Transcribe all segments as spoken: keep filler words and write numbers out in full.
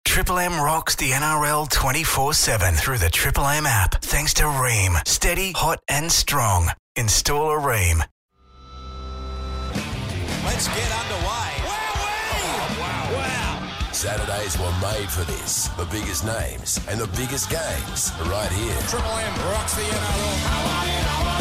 Triple M rocks the N R L twenty-four seven through the Triple M app. Thanks to Rheem. Steady, hot and strong. Install a Rheem. Let's get underway. Oh, wow, wow. Saturdays were made for this. The biggest names and the biggest games right here. Triple M rocks the N R L.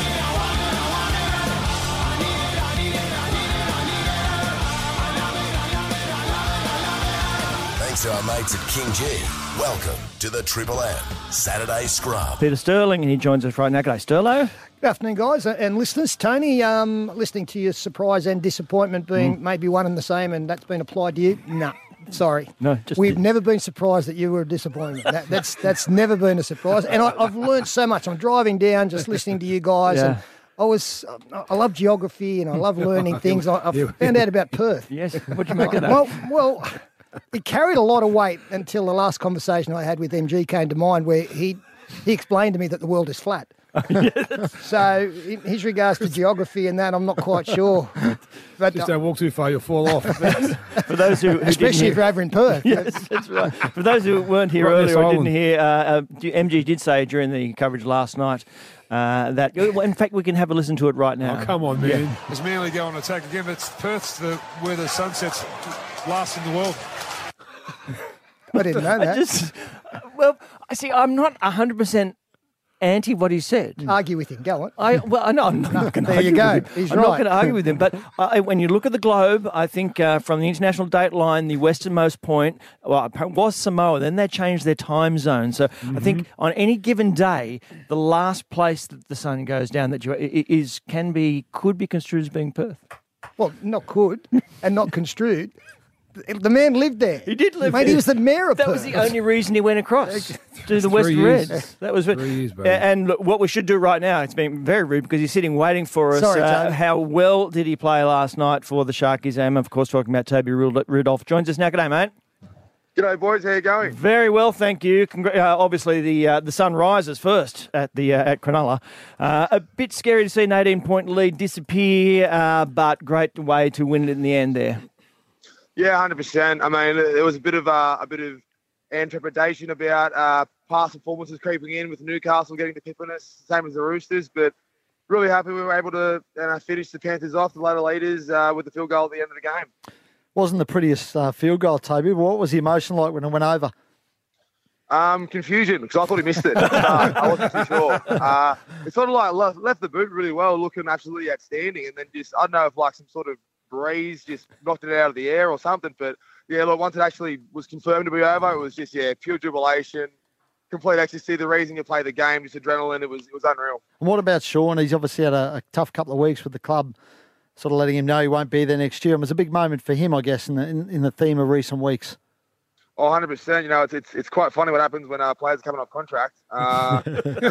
Thanks to our mates at King G. Welcome to the Triple M Saturday Scrub. Peter Sterling, and he joins us right now. G'day, Sterlo. Good afternoon, guys, and listeners. Tony, um, listening to your surprise and disappointment being mm. maybe one and the same, and that's been applied to you? No, sorry. No, just We've did. never been surprised that you were a disappointment. That, that's that's never been a surprise. And I, I've learned so much. I'm driving down, just listening to you guys, Yeah. and I was I love geography and I love learning things. I, I found out about Perth. Yes, what'd you make of that? Well, well, it carried a lot of weight until the last conversation I had with M G came to mind, where he he explained to me that the world is flat. So, in his regards to geography and that, I'm not quite sure. But, Just don't walk too far, you'll fall off. For those who, who especially if didn't you're over in Perth. hear, yes, that's right. For those who weren't here Rottnest earlier or didn't Island. hear, uh, uh, M G did say during the coverage last night uh, that, well, in fact, we can have a listen to it right now. Oh, come on, man. Yeah. As Manly go on attack again, it's Perth's the, where the sunset's last in the world. I didn't know I that. just, well, I see, I'm not one hundred percent anti what he said. Argue with him. Go on. I well, I know I'm not going to there argue you go. with him. He's I'm right. not going to argue with him. But I, when you look at the globe, I think uh, from the international date line, the westernmost point well, was Samoa. Then they changed their time zone. So Mm-hmm. I think on any given day, the last place that the sun goes down that you is can be could be construed as being Perth. Well, not could and not construed. The man lived there. He did live Mate, there. he was the mayor of That Perth. was the only reason he went across to the Western years. Reds. That was Three years, baby. And look, what we should do right now, it's been very rude because he's sitting waiting for us. Sorry, uh, Toby. how well did he play last night for the Sharkies? I'm, of course, talking about Toby Rudolph. Joins us now. G'day, mate. G'day, boys. How you going? Very well, thank you. Congra- uh, obviously, the uh, the sun rises first at the uh, at Cronulla. Uh, a bit scary to see an eighteen-point lead disappear, uh, but great way to win it in the end there. Yeah, one hundred percent. I mean, there was a bit of uh, a bit of trepidation about uh, past performances creeping in with Newcastle getting the pip on us, same as the Roosters. But really happy we were able to uh, finish the Panthers off, the later leaders, uh, with the field goal at the end of the game. Wasn't the prettiest uh, field goal, Toby. What was the emotion like when it went over? Um, confusion, because I thought he missed it. uh, I wasn't too sure. Uh, it sort of like left, left the boot really well, looking absolutely outstanding, and then just I don't know if like some sort of breeze just knocked it out of the air or something. But yeah, look, once it actually was confirmed to be over, it was just yeah, pure jubilation, complete ecstasy. The reason you play the game, just adrenaline. It was it was unreal. And what about Sean? He's obviously had a, a tough couple of weeks with the club, sort of letting him know he won't be there next year. It was a big moment for him, I guess, in the in, in the theme of recent weeks. Oh, one hundred percent. You know, it's, it's it's quite funny what happens when uh, players are coming off contract. Uh,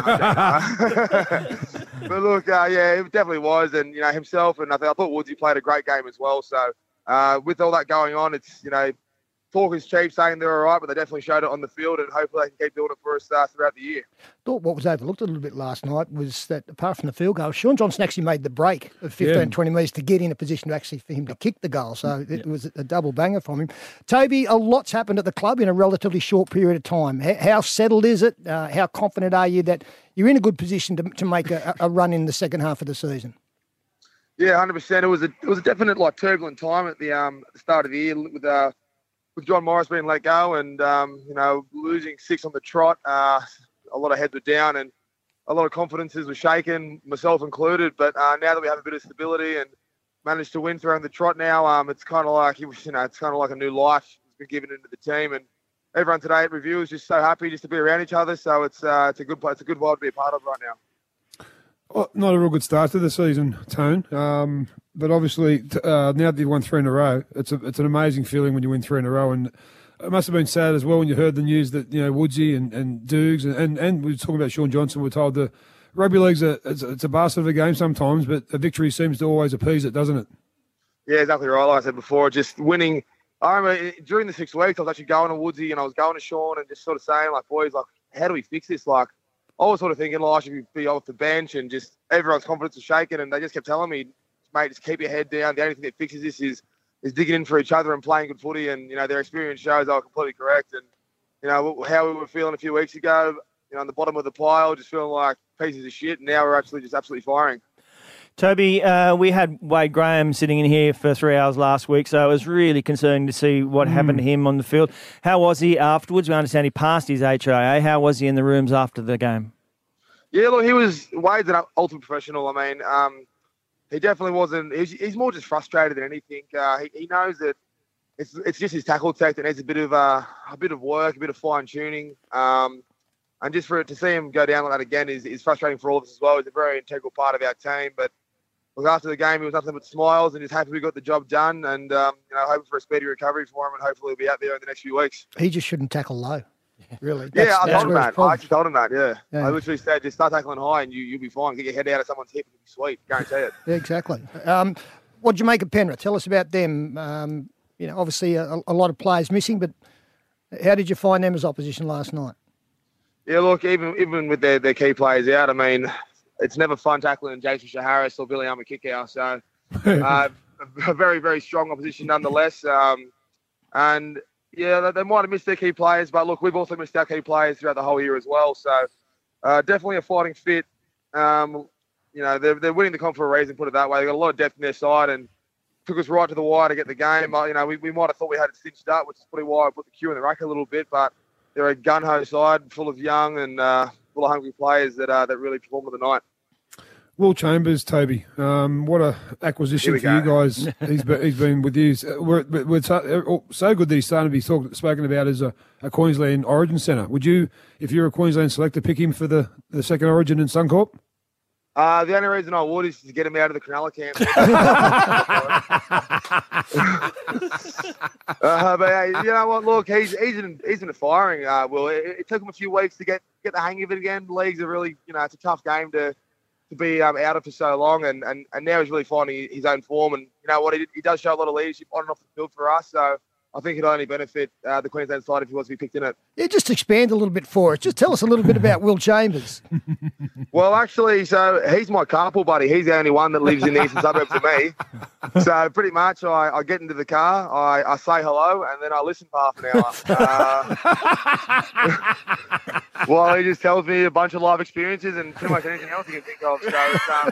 but look, uh, yeah, it definitely was. And, you know, himself and I, th- I thought Woodsy played a great game as well. So uh, with all that going on, it's, you know, talk is cheap saying they're all right, but they definitely showed it on the field and hopefully they can keep doing it for us uh, throughout the year. Thought what was overlooked a little bit last night was that apart from the field goal, Sean Johnson actually made the break of fifteen, Yeah. twenty metres to get in a position to actually for him to kick the goal. So it was a double banger from him. Toby, a lot's happened at the club in a relatively short period of time. How, how settled is it? Uh, how confident are you that you're in a good position to, to make a, a run in the second half of the season? Yeah, one hundred percent. It was a it was a definite like turbulent time at the um at the start of the year with uh with John Morris being let go and um you know losing six on the trot. Uh, a lot of heads were down and a lot of confidences were shaken, myself included. But uh, now that we have a bit of stability and managed to win throwing the trot now, um it's kind of like you know it's kind of like a new life has been given into the team and everyone today at review is just so happy just to be around each other. So it's uh it's a good it's a good vibe to be a part of right now. Oh, not a real good start to the season, Tone. Um, but obviously, t- uh, now that you've won three in a row, it's a, it's an amazing feeling when you win three in a row. And it must have been sad as well when you heard the news that you know Woodsy and and Dukes and, and, and we were talking about Sean Johnson. We're told the rugby league's a it's, a it's a bastard of a game sometimes, but a victory seems to always appease it, doesn't it? Yeah, exactly right. Like I said before, just winning. I remember during the six weeks, I was actually going to Woodsy and I was going to Sean and just sort of saying, like, boys, like, how do we fix this? Like, I was sort of thinking, like, I should be off the bench and just everyone's confidence was shaken. And they just kept telling me, mate, just keep your head down. The only thing that fixes this is is digging in for each other and playing good footy. And, you know, their experience shows they were completely correct. And you know, how we were feeling a few weeks ago, you know, on the bottom of the pile, just feeling like pieces of shit. And now we're actually just absolutely firing. Toby, uh, we had Wade Graham sitting in here for three hours last week, so it was really concerning to see what mm. happened to him on the field. How was he afterwards? We understand he passed his H I A. How was he in the rooms after the game? Yeah, look, he was, Wade's an ultimate professional. I mean, um, he definitely wasn't, he's, he's more just frustrated than anything. Uh, he, he knows that it's it's just his tackle tech that needs a bit of uh, a bit of work, a bit of fine tuning. Um, and just for it to see him go down like that again is, is frustrating for all of us as well. He's a very integral part of our team, but look, after the game, he was nothing but smiles and just happy we got the job done, and um, you know, hoping for a speedy recovery for him, and hopefully he'll be out there in the next few weeks. He just shouldn't tackle low, really. Yeah, That's, I that's told him that. I actually told him that. Yeah. Yeah. I literally said, just start tackling high, and you you'll be fine. Get your head out of someone's hip, and you'll be sweet. Guarantee it. Yeah, exactly. Um, what did you make of Penrith? Tell us about them. Um, you know, obviously a, a lot of players missing, but how did you find them as opposition last night? Yeah, look, even even with their, their key players out, I mean, it's never fun tackling Jason Shaharis or Billy Amakikau. So, uh, a very, very strong opposition nonetheless. Um, and, yeah, they, they might have missed their key players, but, look, we've also missed our key players throughout the whole year as well. So, uh, definitely a fighting fit. Um, you know, they're, they're winning the comp for a reason, put it that way. They've got a lot of depth in their side and took us right to the wire to get the game. You know, we, we might have thought we had it cinched up, which is probably why I put the Q in the rack a little bit, but they're a gun-ho side full of young and uh, full of hungry players that uh, that really performed of the night. Will Chambers, Toby, um, what a acquisition for go. you guys. he's, been, he's been with you. We're, we're so, so good that he's starting to be talk, spoken about as a, a Queensland Origin centre. Would you, if you're a Queensland selector, pick him for the, the second Origin in Suncorp? Uh, the only reason I would is to get him out of the Cronulla camp. uh, but uh, you know what? Look, he's he's in he's in the firing. Uh, Will it, it took him a few weeks to get, get the hang of it again. The league's a really, you know, it's a tough game to to be um, out of for so long, and, and, and now he's really finding his own form. And you know what? He, he does show a lot of leadership on and off the field for us. So I think it'll only benefit uh, the Queensland side if he wants to be picked in it. Yeah, just expand a little bit for us. Just tell us a little bit about Will Chambers. Well, actually, so he's my carpool buddy. He's the only one that lives in the eastern suburbs of me. So pretty much I, I get into the car, I, I say hello, and then I listen for half an hour. Uh, well, he just tells me a bunch of life experiences and pretty much anything else he can think of. So it's, um,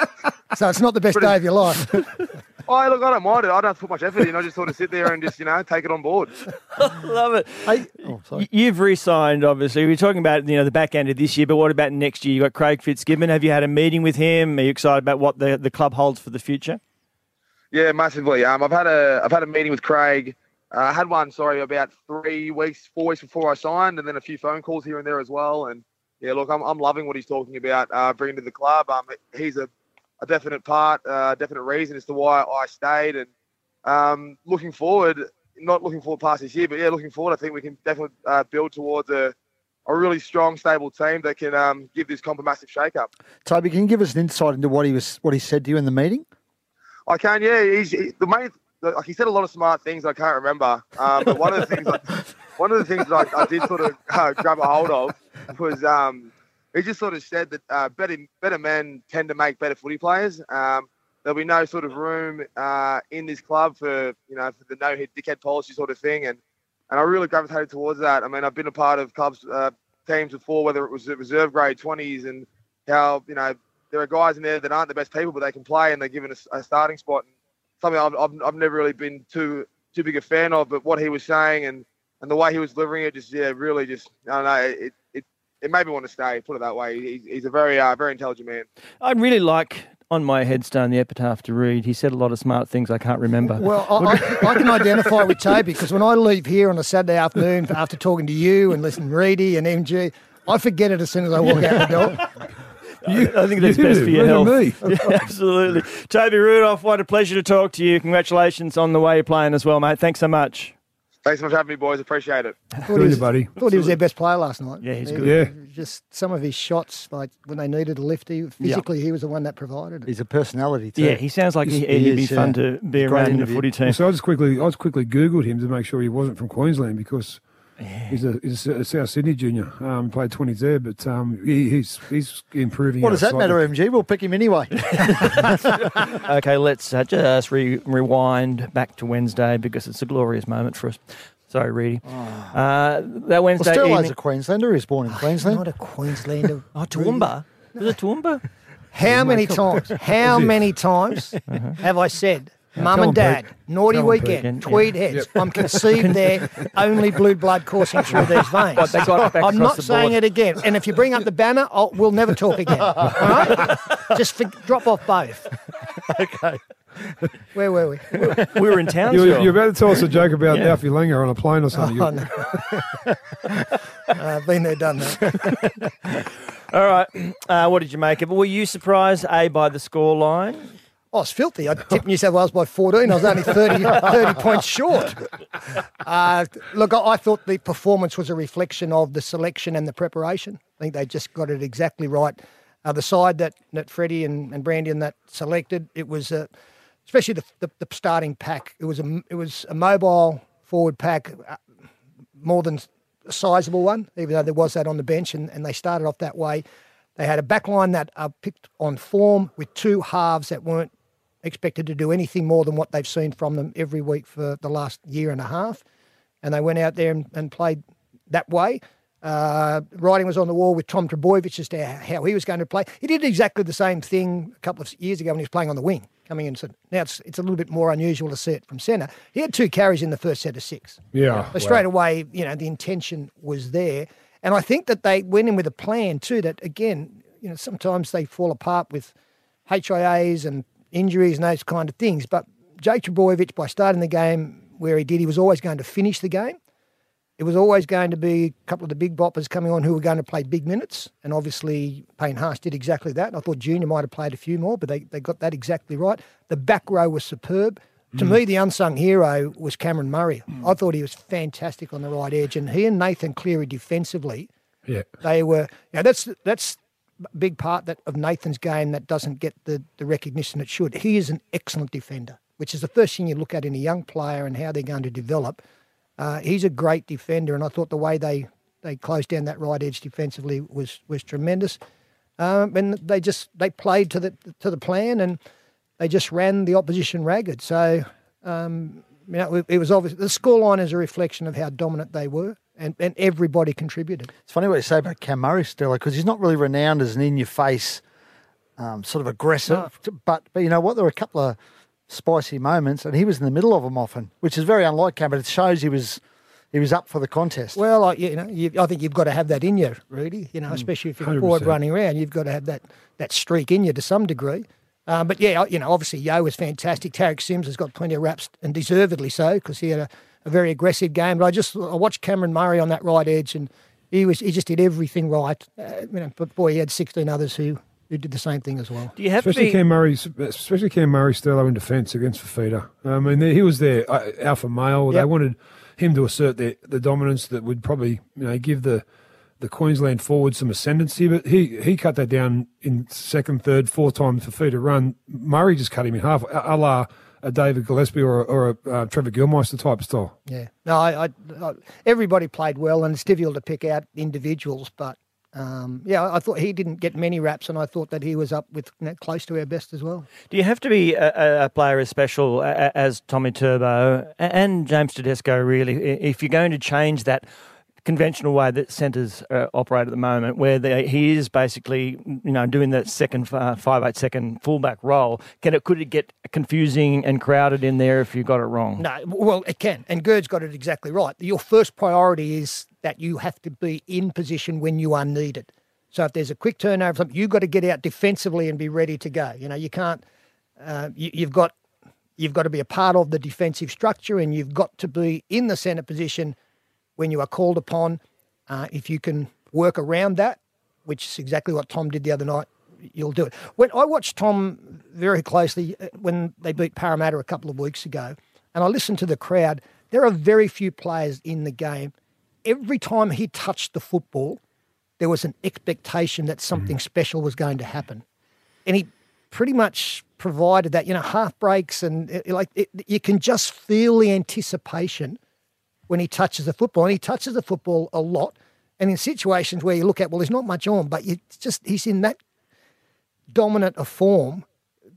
so it's not the best pretty, day of your life. Oh, look, I don't mind it. I don't put much effort in. I just sort of sit there and just, you know, take it on board. Love it. Hey, oh, sorry. You've re-signed, obviously. We're talking about, you know, the back end of this year, but what about next year? You've got Craig Fitzgibbon. Have you had a meeting with him? Are you excited about what the, the club holds for the future? Yeah, massively. Um, I've had a I've had a meeting with Craig. Uh, I had one, sorry, about three weeks, four weeks before I signed, and then a few phone calls here and there as well. And yeah, look, I'm I'm loving what he's talking about, uh, bringing to the club. Um, he's a, a definite part, a uh, definite reason as to why I stayed, and um, looking forward. Not looking forward past this year, but yeah, looking forward. I think we can definitely uh, build towards a a really strong, stable team that can um, give this comp a massive shake-up. Toby, can you give us an insight into what he was, what he said to you in the meeting? I can, yeah. He's he, the main, like he said a lot of smart things I can't remember. Um, but one of the things, I, one of the things that I, I did sort of uh, grab a hold of was um, he just sort of said that uh, better better men tend to make better footy players. Um, there'll be no sort of room uh, in this club for you know for the no hit dickhead policy sort of thing, and and I really gravitated towards that. I mean, I've been a part of clubs uh, teams before, whether it was the reserve grade twenties, and how you know. There are guys in there that aren't the best people, but they can play and they're given a, a starting spot. And something I've, I've I've never really been too too big a fan of, but what he was saying and, and the way he was delivering it, just yeah, really just I don't know. It it, it made me want to stay. Put it that way. He's, he's a very uh, very intelligent man. I'd really like on my headstone the epitaph to read. He said a lot of smart things I can't remember. Well, I, I, I can identify with Toby because when I leave here on a Saturday afternoon after talking to you and listening to Reedy and M G, I forget it as soon as I walk out the door. You, I think that's you, best for your health. Me. Yeah, absolutely. Toby Rudolph, what a pleasure to talk to you. Congratulations on the way you're playing as well, mate. Thanks so much. Thanks so much for having me, boys. Appreciate it. Thought he was, buddy. Thought he was their best player last night. Yeah, he's He- good. Yeah. Just some of his shots, like when they needed a lift, he, physically he was the one that provided it. He's a personality too. Yeah, he sounds like he, He he'd be is, fun yeah. to be He's a great around in the interview. footy team. So I just quickly, I just quickly Googled him to make sure he wasn't from Queensland because he's a, he's a South Sydney junior. Um, played twenties there, but um, he, he's he's improving. What does that outside matter, the- M G? We'll pick him anyway. Okay, let's uh, just re- rewind back to Wednesday because it's a glorious moment for us. Sorry, Reedy. Oh. Uh, that Wednesday well, Sterlo's evening. a Queenslander. He was born in Queensland. Not a Queenslander. Oh, Toowoomba. Was it Toowoomba? How many times? How many times have I said, Mum and Dad, naughty weekend, tweed heads. Yep. I'm conceived there, only blue blood coursing through these veins. But they got it back I'm across not the saying board. it again. And if you bring up the banner, I'll, we'll never talk again. All right? Just for, drop off both. Okay. Where were we? We were in town. You, you're about to tell us a joke about Yeah. Alfie Langer on a plane or something. Oh, no. uh, been there, done that. All right. Uh, what did you make of it? Were you surprised, A, by the score line? Oh, it's filthy. I tipped New South Wales by fourteen. I was only thirty, thirty points short. Uh, look, I, I thought the performance was a reflection of the selection and the preparation. I think they just got it exactly right. Uh, the side that, that Freddie and, and Brandy and that selected, it was, uh, especially the, the, the starting pack, it was a, it was a mobile forward pack, uh, more than a sizable one, even though there was that on the bench, and, and they started off that way. They had a back line that uh, picked on form with two halves that weren't expected to do anything more than what they've seen from them every week for the last year and a half. And they went out there and, and played that way. Uh, writing was on the wall with Tom Trbojevic as to how he was going to play. He did exactly the same thing a couple of years ago when he was playing on the wing, coming in. So now it's, it's a little bit more unusual to see it from centre. He had two carries in the first set of six. Yeah. So straight away, you know, the intention was there. And I think that they went in with a plan too that, again, you know, sometimes they fall apart with H I As and injuries and those kind of things. But Jake Trbojevic, by starting the game where he did, he was always going to finish the game. It was always going to be a couple of the big boppers coming on who were going to play big minutes. And obviously Payne Haas did exactly that. And I thought Junior might have played a few more, but they, they got that exactly right. The back row was superb. Mm. To me, the unsung hero was Cameron Murray. Mm. I thought he was fantastic on the right edge. And he and Nathan Cleary defensively, yeah, they were, you know, that's, that's, big part that of Nathan's game that doesn't get the, the recognition it should. He is an excellent defender, which is the first thing you look at in a young player and how they're going to develop. Uh, he's a great defender, and I thought the way they, they closed down that right edge defensively was was tremendous. Um, and they just they played to the to the plan, and they just ran the opposition ragged. So um, you know, it, it was obvious. The scoreline is a reflection of how dominant they were. And, and everybody contributed. It's funny what you say about Cam Murray, Stella, because he's not really renowned as an in-your-face um, sort of aggressive. No. But, but you know what? There were a couple of spicy moments, and he was in the middle of them often, which is very unlike Cam, but it shows he was he was up for the contest. Well, I, you know, you, I think you've got to have that in you, Rudy, you know, especially if you're one hundred percent forward running around. You've got to have that, that streak in you to some degree. Uh, but, yeah, you know, obviously Yo was fantastic. Tarek Sims has got plenty of raps, and deservedly so, because he had a a very aggressive game. But I just I watched Cameron Murray on that right edge, and he was he just did everything right. Uh, you know, but boy, he had sixteen others who, who did the same thing as well. Do you have especially to be... Cam Murray, especially Cam Murray, Sterlo in defence against Fafita. I mean, he was their uh, alpha male. Yep. They wanted him to assert their, the dominance that would probably you know give the the Queensland forward some ascendancy. But he he cut that down in second, third, fourth time Fafita run. Murray just cut him in half, a la a David Gillespie or a, or a uh, Trevor Gilmeister type of style. Yeah. No, I, I, I, everybody played well, and it's difficult to pick out individuals, but um, yeah, I thought he didn't get many raps, and I thought that he was up with you know, close to our best as well. Do you have to be a, a player as special as Tommy Turbo and James Tedesco, really, if you're going to change that conventional way that centres uh, operate at the moment, where they, he is basically, you know, doing that second uh, five eight second fullback role? Can it could it get confusing and crowded in there if you got it wrong? No, well, it can, and Gerd's got it exactly right. Your first priority is that you have to be in position when you are needed. So if there's a quick turnover, you've got to get out defensively and be ready to go. You know, you can't. Uh, you, you've got you've got to be a part of the defensive structure, and you've got to be in the centre position when you are called upon. Uh, if you can work around that, which is exactly what Tom did the other night, you'll do it. When I watched Tom very closely when they beat Parramatta a couple of weeks ago, and I listened to the crowd, there are very few players in the game. Every time he touched the football, there was an expectation that something special was going to happen. And he pretty much provided that, you know, half breaks and it, like it, you can just feel the anticipation when he touches the football. And he touches the football a lot. And in situations where you look at, well, there's not much on, but you just he's in that dominant a form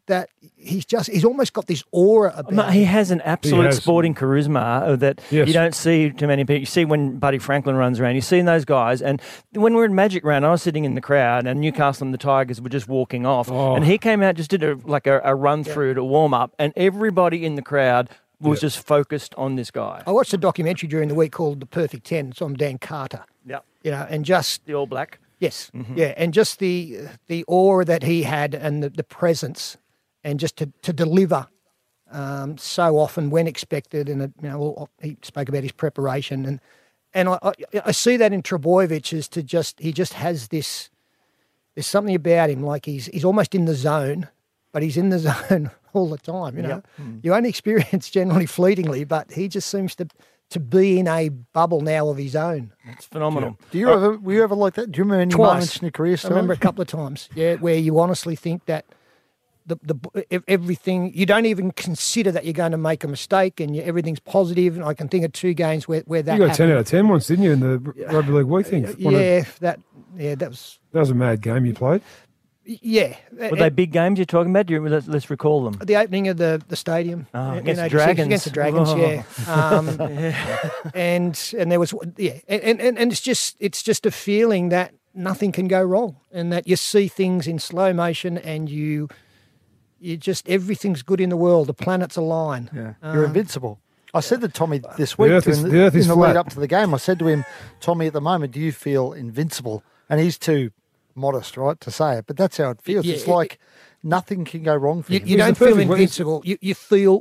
that he's just he's almost got this aura about Mate, he him. has an absolute has. sporting charisma uh, that Yes. you don't see too many people. You see when Buddy Franklin runs around, you see those guys. And when we were in Magic Round, I was sitting in the crowd and Newcastle and the Tigers were just walking off. Oh. And he came out, just did a, like a, a run through to warm up, and everybody in the crowd was Yeah. just focused on this guy. I watched a documentary during the week called The Perfect Ten. It's on Dan Carter. Yeah. You know, and just The All Black. yes, yeah, and just the the aura that he had and the, the presence, and just to to deliver um, so often when expected, and uh, you know, all- he spoke about his preparation, and and I, I, I see that in Trebojevic is to just he just has this. There's something about him, like he's he's almost in the zone, but he's in the zone all the time. You know, Yep. you only experience generally fleetingly, but he just seems to to be in a bubble now of his own. It's phenomenal. Do you ever, were you ever like that? Do you remember any Twice. moments in your career? I remember a couple of times, yeah, where you honestly think that the the ev- everything you don't even consider that you're going to make a mistake, and you, everything's positive. And I can think of two games where, where that You got ten happened. out of ten once, didn't you, in the rugby league week thing? One of- Yeah, that yeah that was that was a mad game you played. yeah. Were they big games you're talking about? Do you, let's, let's recall them. The opening of the, the stadium Oh, in- against in the eighty-six, Dragons. against the Dragons, Oh. yeah. Um, and and there was yeah, and, and and it's just it's just a feeling that nothing can go wrong, and that you see things in slow motion, and you you just everything's good in the world. The planets align. Yeah. You're Um, invincible. I said to Tommy this week, Earth is- in the, the Earth in is the flat. lead up to the game, I said to him, Tommy, at the moment, do you feel invincible? And he's too modest, right, to say it, but that's how it feels. Yeah, it's it- like nothing can go wrong for You, him. you He's don't the feel perfect- invincible. You you feel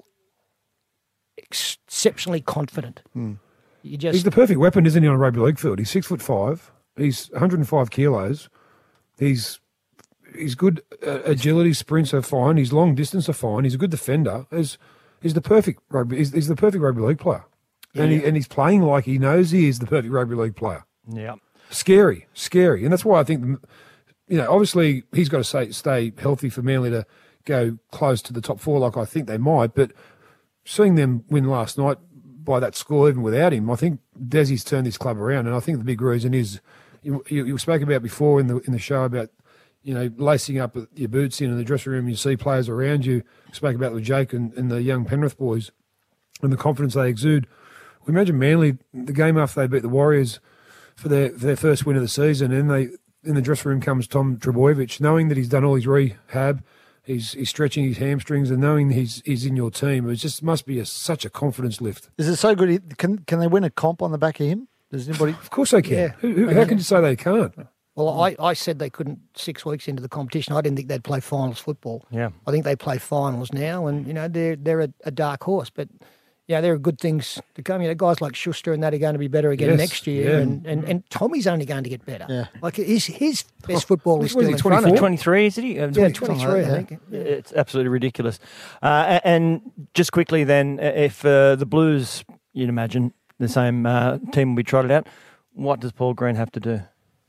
exceptionally confident. You just He's the perfect weapon, isn't he, on a rugby league field? He's six foot five. He's one hundred five kilos. He's he's good uh, agility, sprints are fine. His long distance are fine. He's a good defender. He's he's the perfect rugby. He's, he's the perfect rugby league player, and he and he's playing like he knows he is the perfect rugby league player. Yeah. Scary, scary, and that's why I think, you know, obviously he's got to stay stay healthy for Manly to go close to the top four, like I think they might. But seeing them win last night by that score, even without him, I think Desi's turned this club around, and I think the big reason is you, you, you spoke about before in the in the show about, you know, lacing up your boots in in the dressing room. You see players around you. Spoke about with Jake and, and the young Penrith boys, and the confidence they exude. We imagine Manly the game after they beat the Warriors for their for their first win of the season, and they in the dressing room comes Tom Trebojevic, knowing that he's done all his rehab, he's he's stretching his hamstrings, and knowing he's he's in your team. It just must be a, such a confidence lift. Is it so good? he- Can can they win a comp on the back of him? Does anybody? Of course they can. Yeah. Who, who, how can you say they can't? Well, I, I said they couldn't six weeks into the competition. I didn't think they'd play finals football. Yeah. I think they play finals now, and you know they're they're a, a dark horse. But yeah, there are good things to come. You know, guys like Schuster and that are going to be better again Yes, next year, yeah. and, and, and Tommy's only going to get better. Yeah. Like his his best football is what still is in he, front of him. twenty-three, is it? He? Uh, Yeah, twenty- twenty-three, I yeah. think. Yeah. It's absolutely ridiculous. Uh, a- and just quickly then, uh, if uh, the Blues, you'd imagine, the same uh, team will be trotted out, what does Paul Green have to do?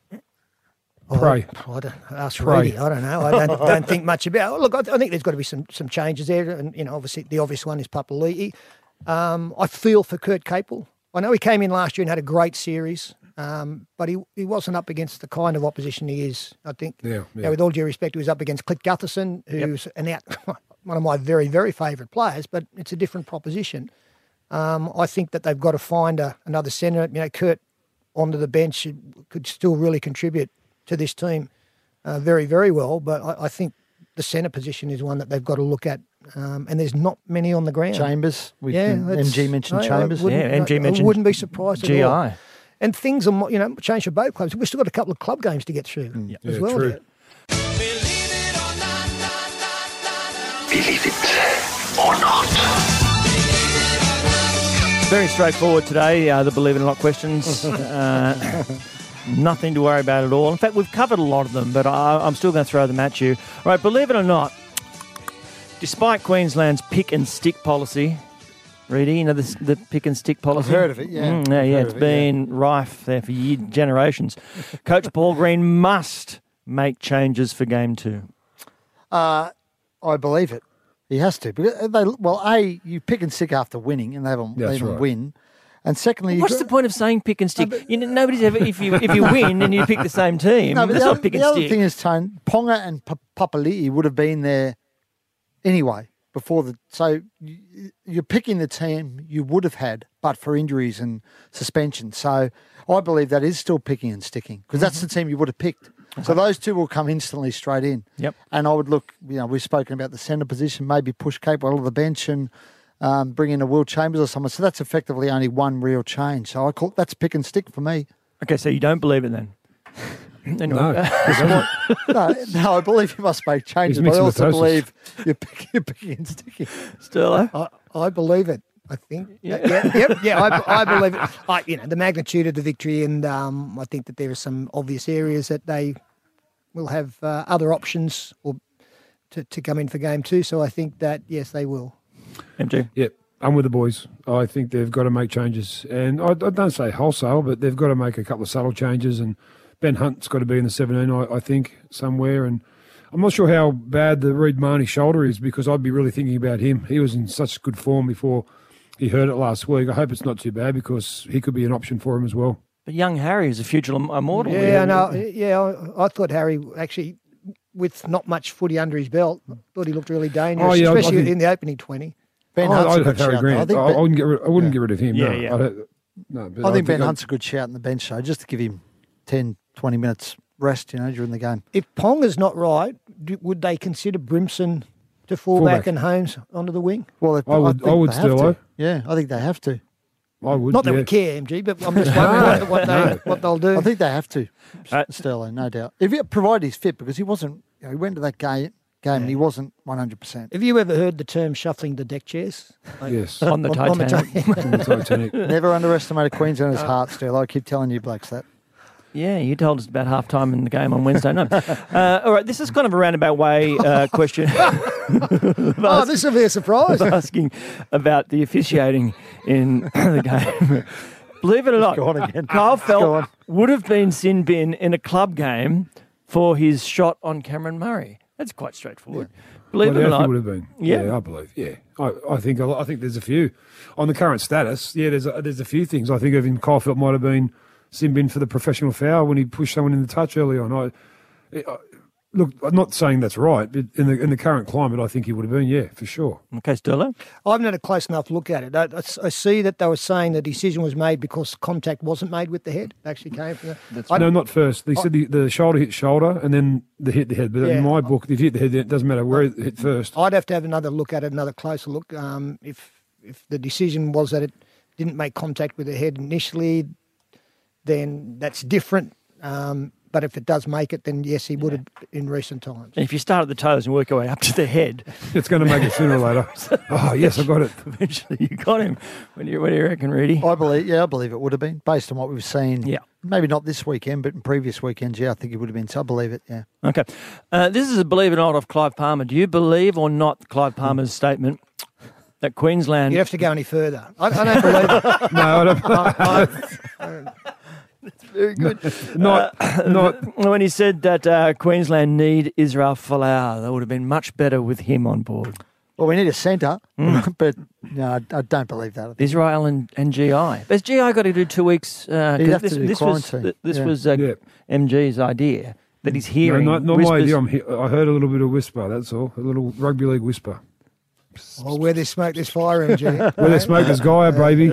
Pray. Oh, I don't ask Pray. Reedy. I don't know. I don't, don't think much about. Look, I, I think there's got to be some some changes there, and you know, obviously the obvious one is Papali'i. Um, I feel for Kurt Capel. I know he came in last year and had a great series, um, but he he wasn't up against the kind of opposition he is. I think. Yeah, You know, yeah. with all due respect, he was up against Clint Gutherson, who's an out one of my very very favourite players, but it's a different proposition. Um, I think that they've got to find a, another centre. You know, Kurt onto the bench could still really contribute to this team uh, very, very well. But I, I think the centre position is one that they've got to look at. Um, and there's not many on the ground. Chambers. We Yeah, can, that's- M G mentioned I- I Chambers. wouldn't- Yeah, M G I- mentioned I wouldn't be surprised at G all. I. And things are, mo- you know, changed for both clubs. We've still got a couple of club games to get through as Yeah, well. true. There. Believe it or not. Very straightforward today, uh, the Believe It or Not questions. uh, nothing to worry about at all. In fact, we've covered a lot of them, but I, I'm still going to throw them at you. All right, believe it or not, despite Queensland's pick and stick policy, Reedy, you know the, the pick and stick policy? heard of it, yeah. Mm, yeah, I've yeah, heard it's of it, yeah. been rife there for years, generations. Coach Paul Green must make changes for game two. Uh, I believe it. He has to. Because they, well, A, you pick and stick after winning, and they haven't, That's they didn't right. win. And secondly, you What's got- the point of saying pick and stick? You know, nobody's ever if you if you win and you pick the same team. No, but that's the, not other, pick the and other stick. thing is, Tone, Ponga and P- Papali'i would have been there anyway. Before the so you- you're picking the team you would have had, but for injuries and suspension. So I believe that is still picking and sticking because that's the team you would have picked. So those two will come instantly straight in. Yep. And I would look. You know, we've spoken about the centre position, maybe push Capewell to the bench and um, bring in a Will Chambers or someone. So that's effectively only one real change. So I call that's pick and stick for me. Okay, so you don't believe it then? Anyway. No. No, no, I believe you must make changes, He's but I mixing also the believe you're picking, you're picking and sticking. Sterlo? I, I believe it. I think. Yeah, yeah, yep, yeah I, I believe it. I, you know, the magnitude of the victory, and um, I think that there are some obvious areas that they will have uh, other options or to, to come in for game two. So I think that, yes, they will. M G? Yep, I'm with the boys. I think they've got to make changes. And I, I don't say wholesale, but they've got to make a couple of subtle changes. And Ben Hunt's got to be in the seventeen, I, I think, somewhere. And I'm not sure how bad the Reid Marnie shoulder is because I'd be really thinking about him. He was in such good form before he hurt it last week. I hope it's not too bad because he could be an option for him as well. But young Harry is a future immortal. Yeah, no, yeah, I, I thought Harry actually, with not much footy under his belt, thought he looked really dangerous, Oh, yeah, I- I especially think- in the opening twenty. Ben I, Hunt's a I'd good have Harry shout, though. I Grant. think I, I Ben- wouldn't get rid, I wouldn't get rid of him. Yeah, no. yeah. I'd have- no, but I think Ben I'd- Hunt's a good shout on the bench, though, just to give him ten, twenty minutes rest, you know, during the game. If Ponga's not right, do, would they consider Brimson to fullback, Fullback. and Holmes onto the wing? Well, if, I would- think I would they have still, to. eh? Yeah, I think they have to. I would. Not that yeah. we care, M G, but I'm just wondering what, what, they, what they'll do. I think they have to, Uh, Sterling, no doubt. If he, provided he's fit, because he wasn't, you know, he went to that game, game and he wasn't one hundred percent. Have you ever heard the term shuffling the deck chairs? Like, Yes. On the on the Titanic. Titanic. On the Titanic. Never underestimate a Queenslander's heart, Sterling. I keep telling you blokes that. Yeah, you told us about half time in the game on Wednesday night. Uh, all right, this is kind of a roundabout way uh, question. Oh, this will be a surprise. asking about the officiating in the game. Believe it or not, Go on again. Kyle Go Felt on. would have been sin bin in a club game for his shot on Cameron Murray. That's quite straightforward. Believe What it or else not. he would have been. Yeah. Yeah, I believe. Yeah, I, I think a lot- I think there's a few on the current status. Yeah, there's a, there's a few things. I think even Kyle Felt might have been sin bin for the professional foul when he pushed someone in the touch early on. I, I look, I'm not saying that's right, but in the in the current climate, I think he would have been. Yeah, for sure. Okay, Sterlo. I haven't had a close enough look at it. I, I, I see that they were saying the decision was made because contact wasn't made with the head. It actually came from the. I- no, not first. They said the, the shoulder hit shoulder and then the hit the head. But Yeah. in my book, if you hit the head, it doesn't matter where it hit first. I'd have to have another look at it, another closer look. Um, if if the decision was that it didn't make contact with the head initially, then that's different. Um, but if it does make it, then yes, he would have in recent times. And if you start at the toes and work your way up to the head, It's going to make it sooner or later. Oh yes, I got it. eventually you got him. What do you, what do you reckon, Rudy? I believe, yeah, I believe it would have been based on what we've seen. Yeah. Maybe not this weekend, but in previous weekends, yeah, I think it would have been. So I believe it, yeah. Okay. Uh, this is a believe it or not of Clive Palmer. Do you believe or not Clive Palmer's statement that Queensland... You have to go any further. I, I don't believe it. No, I don't. I, Very good. Not not. When he said that uh, Queensland need Israel Folau, that would have been much better with him on board. Well, we need a centre, Mm. but no, I, I don't believe that. I think Israel and, and G I. But has G I got to do two weeks? Uh, 'cause He'd have to this, do this was, quarantine. this Yeah. was uh, Yeah. M G's idea that he's No, hearing. not, not my whispers. idea. I'm he- I heard a little bit of whisper. That's all. A little rugby league whisper. well, where there's smoke, there's fire, M G. Where there's smoke, there's Gaia, baby.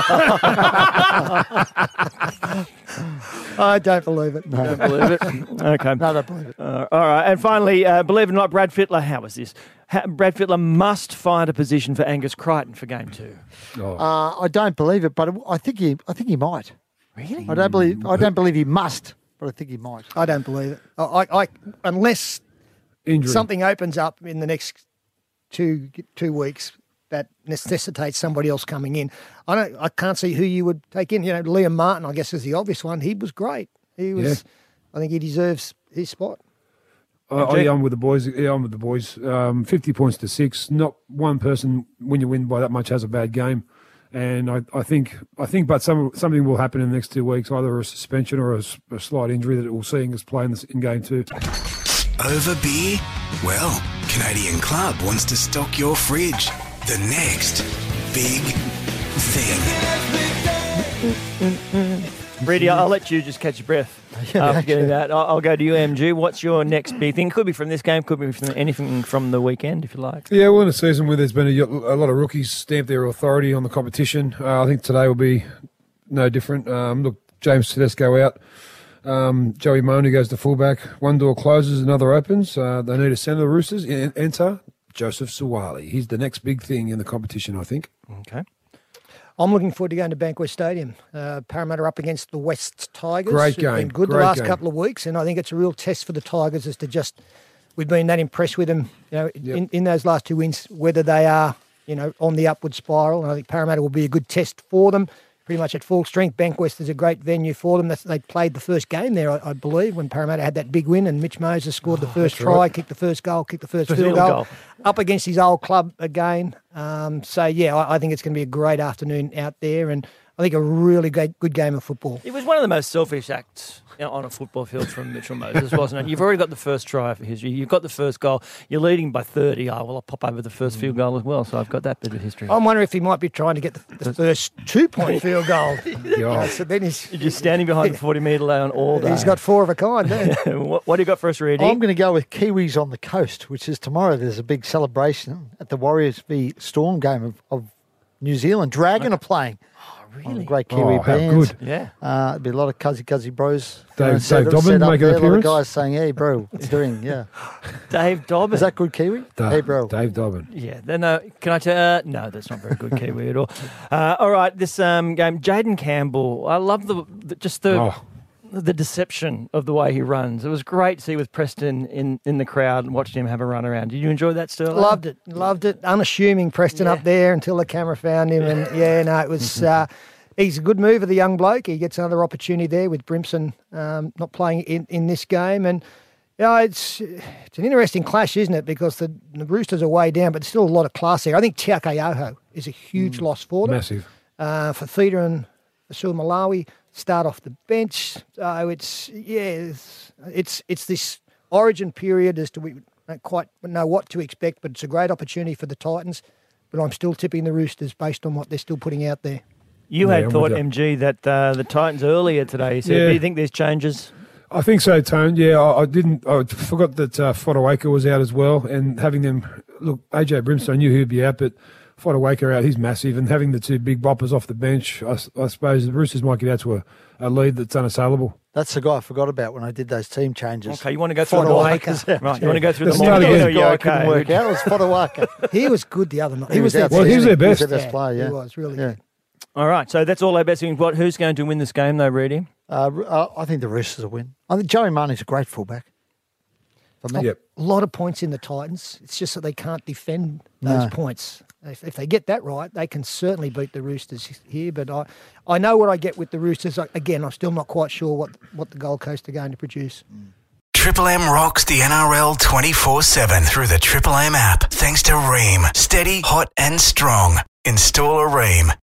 I don't believe it. Don't believe it. Okay. no, I don't believe it. Uh, all right. And finally, uh, believe it or not, Brad Fittler, how was this? Ha- Brad Fittler must find a position for Angus Crichton for game two. Oh. Uh, I don't believe it, but I think he, I think he might. Really? I don't believe, I don't believe he must, but I think he might. I don't believe it. I, I, I unless Injury. something opens up in the next two two weeks that necessitates somebody else coming in. I don't. I can't see who you would take in. You know, Liam Martin, I guess, is the obvious one. He was great. He was. I think he deserves his spot. I, I, yeah, I'm with the boys. Yeah, I'm with the boys. Um, fifty points to six. Not one person, when you win by that much, has a bad game. And I, I think, I think, but some something will happen in the next two weeks, either a suspension or a, s- a slight injury that we'll see us play in, this, in game two. Over beer? Well, Canadian Club wants to stock your fridge. The next big thing. Reedy, I'll let you just catch your breath after getting that. I'll, I'll go to you, M G. What's your next big thing? Could be from this game, could be from anything from the weekend, if you like. Yeah, well, in a season where there's been a, a lot of rookies stamp their authority on the competition, uh, I think today will be no different. Um, look, James Tedesco out. Um, Joey Moni goes to fullback. One door closes, another opens. Uh, they need a centre, the Roosters. En- Enter Joseph Suwali. He's the next big thing in the competition, I think. Okay. I'm looking forward to going to Bankwest Stadium. Uh, Parramatta up against the West Tigers. Great Who've game. Been good Great the last game. couple of weeks, and I think it's a real test for the Tigers as to just we've been that impressed with them, you know, Yep. in, in those last two wins, whether they are, you know, on the upward spiral. And I think Parramatta will be a good test for them. Pretty much at full strength. Bankwest is a great venue for them. That's, they played the first game there, I, I believe, when Parramatta had that big win, and Mitch Moses scored the first try, right. kicked the first goal, kicked the first Field field goal, goal. up against his old club again. Um, so, yeah, I, I think it's going to be a great afternoon out there, and I think a really great, good game of football. It was one of the most selfish acts, you know, on a football field from Mitchell Moses, wasn't it? You've already got the first try for history. You've got the first goal. You're leading by thirty. Oh, well, I'll pop over the first field goal as well. So I've got that bit of history. I'm wondering if he might be trying to get the, the first two-point field goal. Yeah. Uh, so then he's, You're just standing behind the forty-metre line all day. he's got four of a kind, doesn't he? what, what do you got for us, Reedy? I'm going to go with Kiwis on the coast, which is tomorrow. There's a big celebration at the Warriors v Storm game of, of New Zealand. Dragon are playing. One of the great Kiwi Oh, how bands. good. Yeah. Uh, there'll be a lot of cuzzy cuzzy bros. Dave- uh, set- Dave Dobbin set up make an there. A lot of appearance? guys saying, "Hey, bro, what's doing?" Yeah. Dave Dobbin. Is that good Kiwi? Da- hey, bro. Dave Dobbin. Yeah, then uh, can I tell? Uh, no, that's not very good Kiwi at all. Uh, all right, this um, game, Jaden Campbell. I love the, the just the Oh. the deception of the way he runs. It was great to see with Preston in, in the crowd and watching him have a run around. Did you enjoy that, Sterling? Loved it, loved it. Unassuming Preston Yeah. up there until the camera found him, and yeah, no, it was. Uh, he's a good mover, the young bloke. He gets another opportunity there with Brimson um, not playing in, in this game, and you know, it's it's an interesting clash, isn't it? Because the, the Roosters are way down, but there's still a lot of class here. I think Tiakayoho is a huge loss for them. Massive. Uh, for Theta and Asul Malawi start off the bench. So it's yeah, it's it's, it's this origin period as to we don't quite know what to expect, but it's a great opportunity for the Titans. But I'm still tipping the Roosters based on what they're still putting out there. You Yeah, had I'm thought, with you. M G, that uh, the Titans earlier today. You said, Yeah. do you think there's changes? I think so, Tone. Yeah, I, I didn't. I forgot that uh, Fodawaker was out as well, and having them look. A J Brimstone knew he'd be out, but Fodawaker out, he's massive, and having the two big boppers off the bench, I, s- I suppose the Roosters might get out to a, a lead that's unassailable. That's the guy I forgot about when I did those team changes. Okay, you want to go through them all? Fodawaker. Right, you want to go through Let's them all? start again. Or are The you guy I okay? couldn't work out. It was Fodawaker. He was good the other night. He, He was, was their Well, he was their He was best. their best player, yeah. He was really Yeah. good. All right, so that's all our best things. What? Who's going to win this game, though, Reedy? Uh, uh, I think the Roosters will win. I think Joey Marnie's a great fullback. For me. Yep. A lot of points in the Titans. It's just that they can't defend those No. points. If, if they get that right, they can certainly beat the Roosters here. But I, I know what I get with the Roosters. I, again, I'm still not quite sure what, what the Gold Coast are going to produce. Triple M rocks the N R L twenty-four seven through the Triple M app. Thanks to Ream. Steady, hot and strong. Install a Ream.